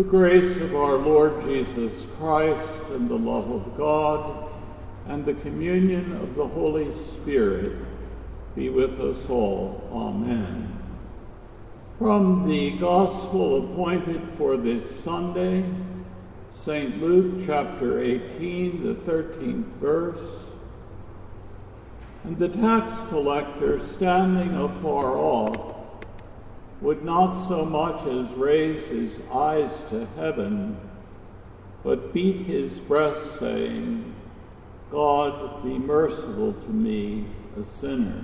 grace of our Lord Jesus Christ and the love of God and the communion of the Holy Spirit be with us all. Amen. From the Gospel appointed for this Sunday, St. Luke chapter 18, the 13th verse. And the tax collector, standing afar off, would not so much as raise his eyes to heaven, but beat his breast, saying, God, be merciful to me, a sinner.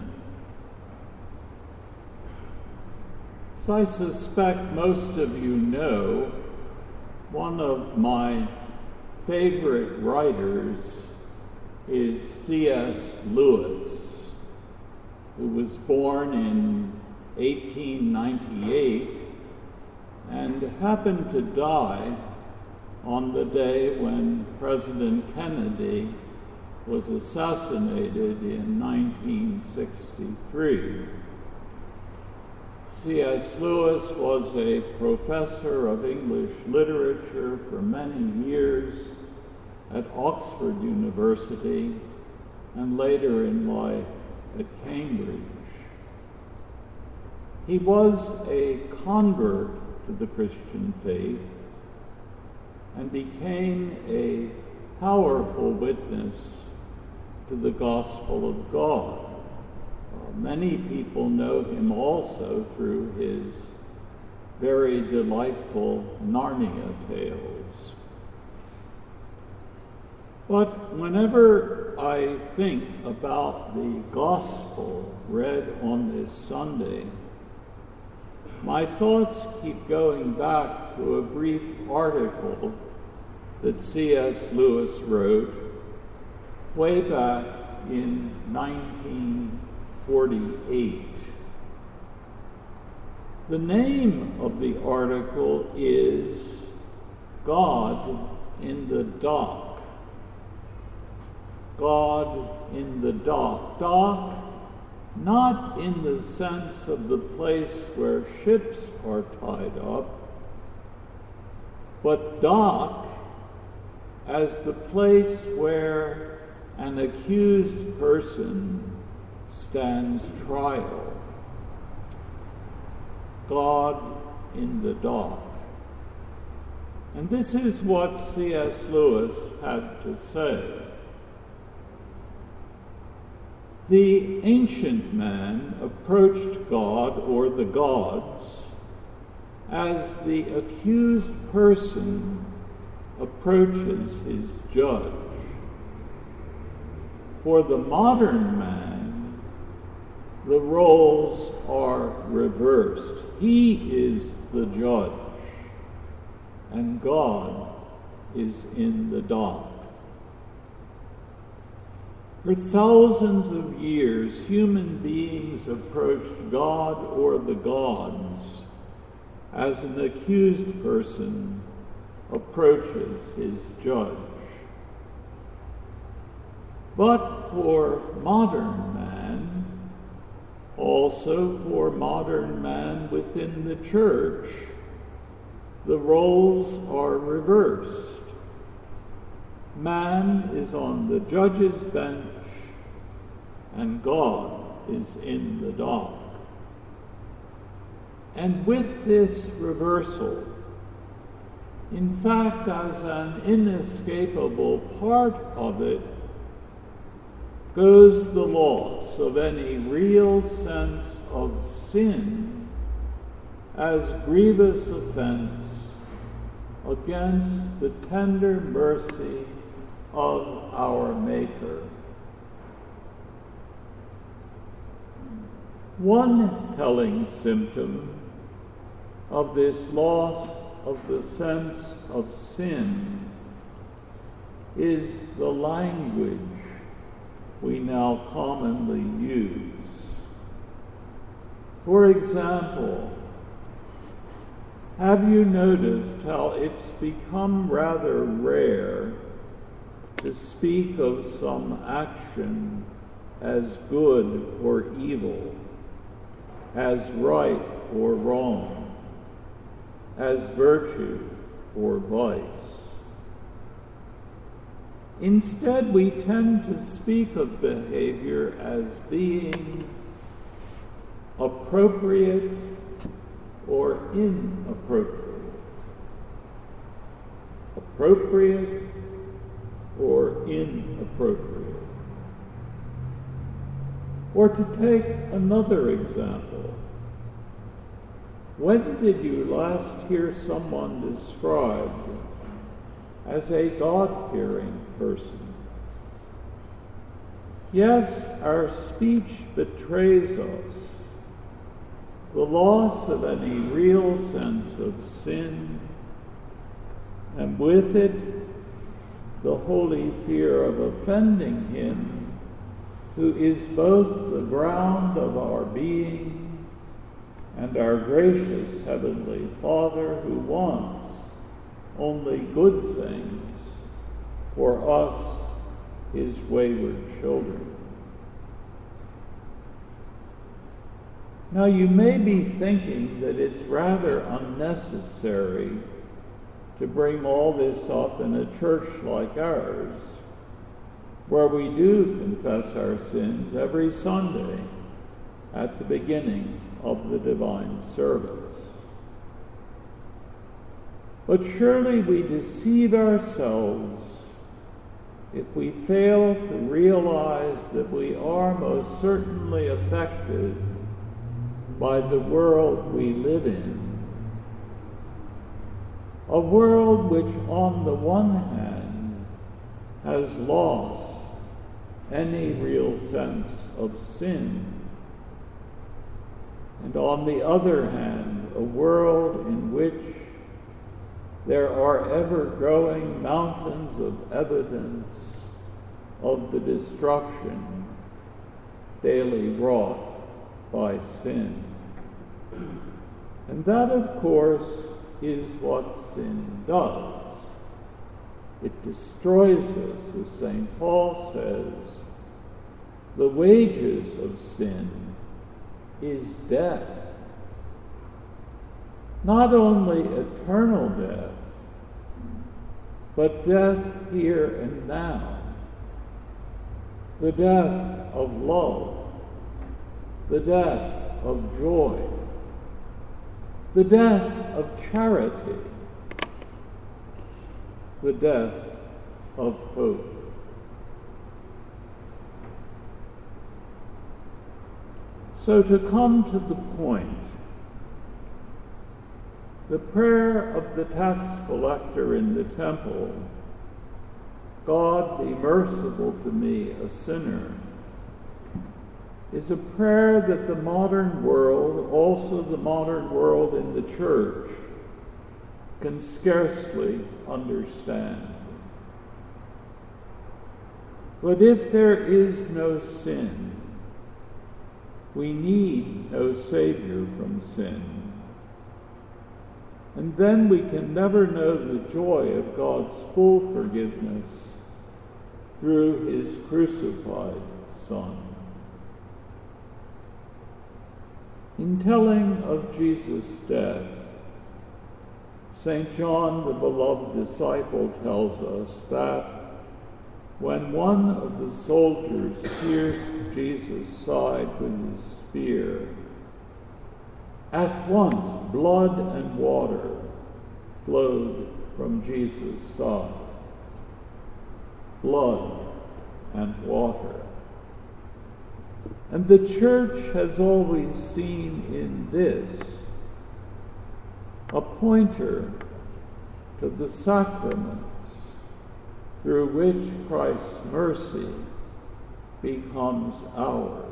As I suspect most of you know, one of my favorite writers is C.S. Lewis, who was born in 1898 and happened to die on the day when President Kennedy was assassinated in 1963. C.S. Lewis was a professor of English literature for many years at Oxford University and later in life at Cambridge. He was a convert to the Christian faith and became a powerful witness to the gospel of God. Many people know him also through his very delightful Narnia tales. But whenever I think about the gospel read on this Sunday, my thoughts keep going back to a brief article that C.S. Lewis wrote way back in 1948. The name of the article is God in the Dock. God in the Dock. Dock, not in the sense of the place where ships are tied up, but dock as the place where an accused person stands trial. God in the dock. And this is what C.S. Lewis had to say. The ancient man approached God or the gods as the accused person approaches his judge. For the modern man, the roles are reversed. He is the judge, and God is in the dock. For thousands of years, human beings approached God or the gods as an accused person approaches his judge. But for modern man, also for modern man within the church, the roles are reversed. Man is on the judge's bench, and God is in the dock. And with this reversal, in fact, as an inescapable part of it, goes the loss of any real sense of sin as grievous offense against the tender mercy of our Maker. One telling symptom of this loss of the sense of sin is the language we now commonly use. For example, have you noticed how it's become rather rare to speak of some action as good or evil, as right or wrong, as virtue or vice. Instead, we tend to speak of behavior as being appropriate or inappropriate. Appropriate or inappropriate. Or to take another example, when did you last hear someone described as a God-fearing person? Yes, our speech betrays us the loss of any real sense of sin, and with it, the holy fear of offending him who is both the ground of our being and our gracious Heavenly Father, who wants only good things for us, his wayward children. Now, you may be thinking that it's rather unnecessary to bring all this up in a church like ours, where we do confess our sins every Sunday at the beginning of the divine service. But surely we deceive ourselves if we fail to realize that we are most certainly affected by the world we live in. A world which, on the one hand, has lost any real sense of sin, and on the other hand, a world in which there are ever-growing mountains of evidence of the destruction daily wrought by sin. And that, of course, is what sin does. It destroys us, as St. Paul says. The wages of sin is death. Not only eternal death, but death here and now. The death of love, the death of joy, the death of charity, the death of hope. So to come to the point, the prayer of the tax collector in the temple, God be merciful to me, a sinner, is a prayer that the modern world, also the modern world in the church, can scarcely understand. But if there is no sin, we need no Savior from sin. And then we can never know the joy of God's full forgiveness through his crucified Son. In telling of Jesus' death, St. John, the beloved disciple, tells us that when one of the soldiers pierced Jesus' side with his spear, at once blood and water flowed from Jesus' side. Blood and water. And the Church has always seen in this a pointer to the sacraments through which Christ's mercy becomes ours.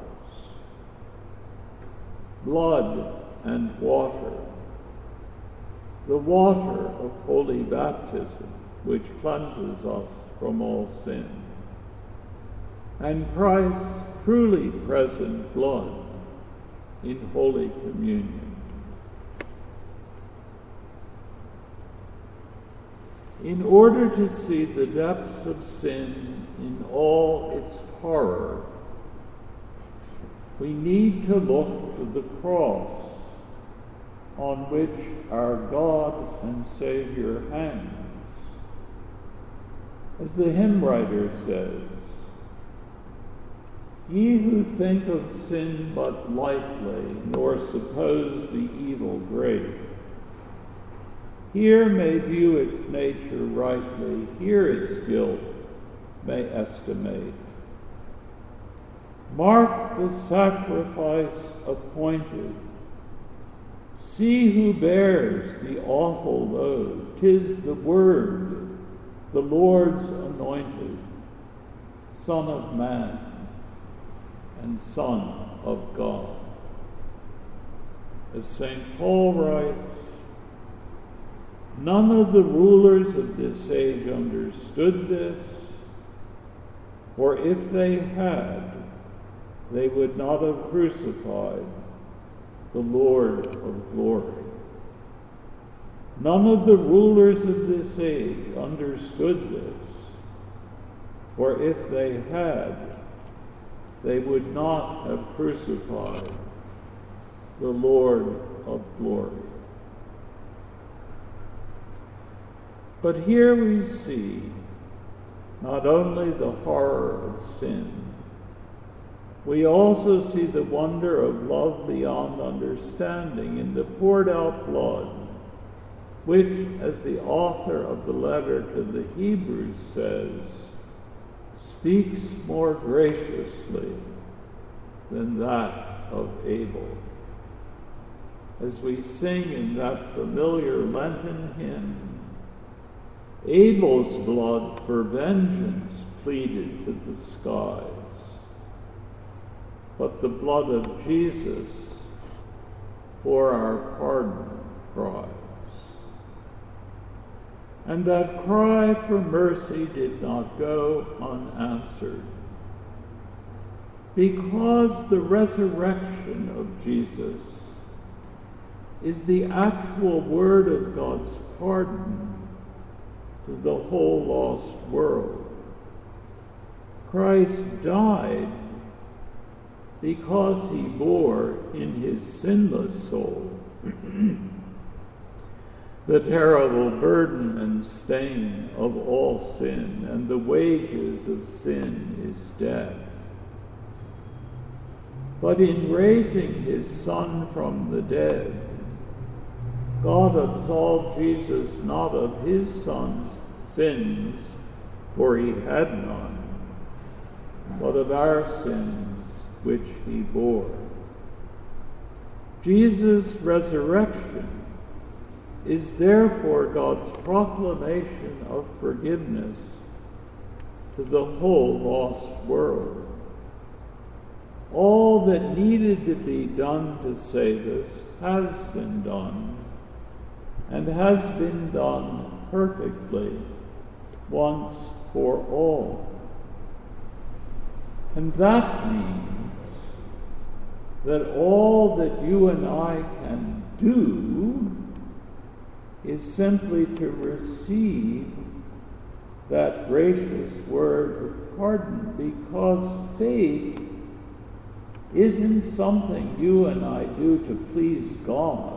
Blood and water, the water of holy baptism, which cleanses us from all sin, and Christ's truly present blood in Holy Communion. In order to see the depths of sin in all its horror, we need to look to the cross, on which our God and Savior hangs. As the hymn writer says, "Ye who think of sin but lightly, nor suppose the evil great, here may view its nature rightly, here its guilt may estimate. Mark the sacrifice appointed, see who bears the awful load. 'Tis the Word, the Lord's anointed, Son of Man and Son of God." As St. Paul writes, "None of the rulers of this age understood this, for if they had, they would not have crucified the Lord of glory." None of the rulers of this age understood this, for if they had, they would not have crucified the Lord of glory. But here we see not only the horror of sin, we also see the wonder of love beyond understanding in the poured out blood, which, as the author of the letter to the Hebrews says, speaks more graciously than that of Abel. As we sing in that familiar Lenten hymn, Abel's blood for vengeance pleaded to the skies, but the blood of Jesus for our pardon cries. And that cry for mercy did not go unanswered, because the resurrection of Jesus is the actual word of God's pardon to the whole lost world. Christ died because he bore in his sinless soul the terrible burden and stain of all sin, and the wages of sin is death. But in raising his Son from the dead, God absolved Jesus not of his Son's sins, for he had none, but of our sins which he bore. Jesus' resurrection is therefore God's proclamation of forgiveness to the whole lost world. All that needed to be done to save us has been done, and has been done perfectly once for all. And that means that all that you and I can do is simply to receive that gracious word of pardon, because faith isn't something you and I do to please God.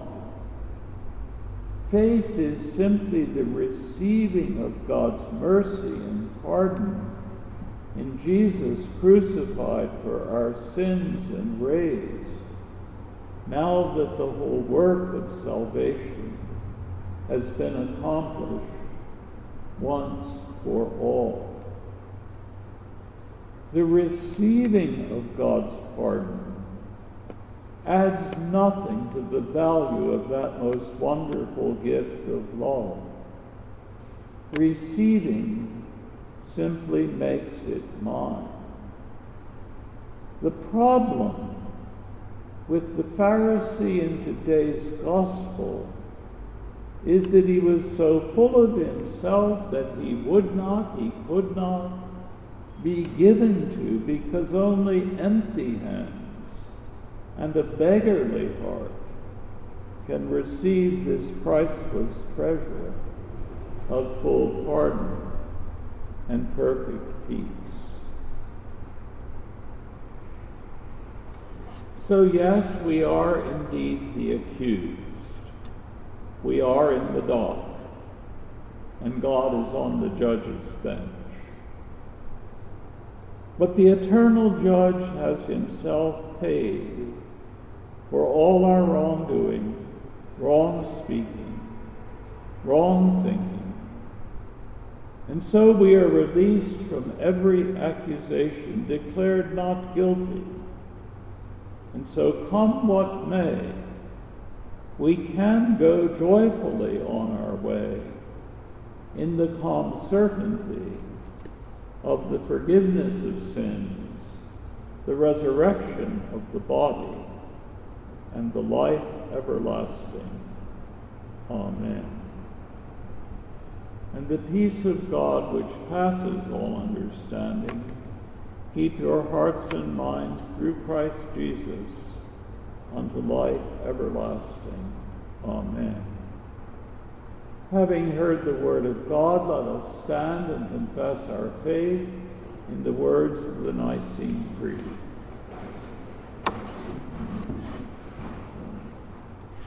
Faith is simply the receiving of God's mercy and pardon in Jesus crucified for our sins and raised, now that the whole work of salvation has been accomplished once for all. The receiving of God's pardon adds nothing to the value of that most wonderful gift of love. Receiving simply makes it mine. The problem with the Pharisee in today's gospel is that he was so full of himself that he could not be given to, because only empty hands and a beggarly heart can receive this priceless treasure of full pardon and perfect peace. So yes, we are indeed the accused. we are in the dock, and God is on the judge's bench. But the eternal judge has himself paid for all our wrongdoing, wrong speaking, wrong thinking. And so we are released from every accusation, declared not guilty. And so come what may, we can go joyfully on our way in the calm certainty of the forgiveness of sins, the resurrection of the body, and the life everlasting. Amen. And the peace of God, which passes all understanding, keep your hearts and minds through Christ Jesus unto life everlasting. Amen. Having heard the word of God, let us stand and confess our faith in the words of the Nicene Creed.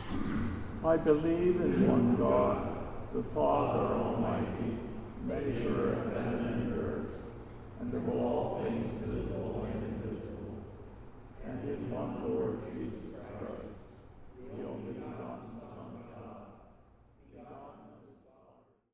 I believe in one God, the Father Almighty, maker